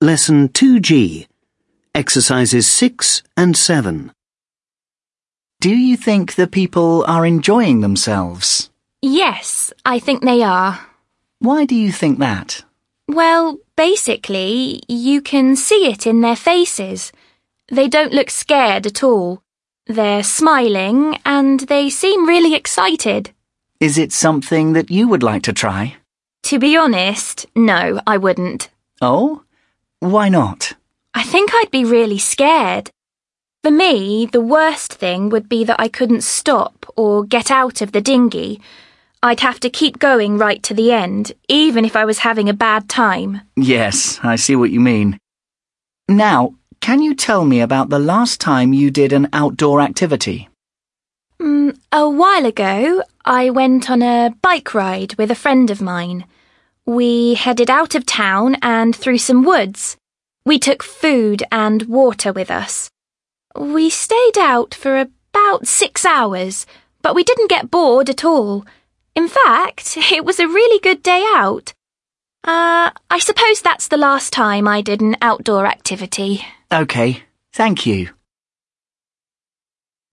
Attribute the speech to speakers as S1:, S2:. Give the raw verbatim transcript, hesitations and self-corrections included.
S1: Lesson two G, Exercises six and seven.
S2: Do you think the people are enjoying themselves?
S3: Yes, I think they are.
S2: Why do you think that?
S3: Well, basically, you can see it in their faces. They don't look scared at all. They're smiling and they seem really excited.
S2: Is it something that you would like to try?
S3: To be honest, no, I wouldn't.
S2: Oh? Why not?
S3: I think I'd be really scared. For me, the worst thing would be that I couldn't stop or get out of the dinghy. I'd have to keep going right to the end, even if I was having a bad time.
S2: Yes, I see what you mean. Now, can you tell me about the last time you did an outdoor activity?
S3: Mm, a while ago, I went on a bike ride with a friend of mine. We headed out of town and through some woods. We took food and water with us. We stayed out for about six hours, but we didn't get bored at all. In fact, it was a really good day out. Uh, I suppose that's the last time I did an outdoor activity.
S2: Okay, thank you.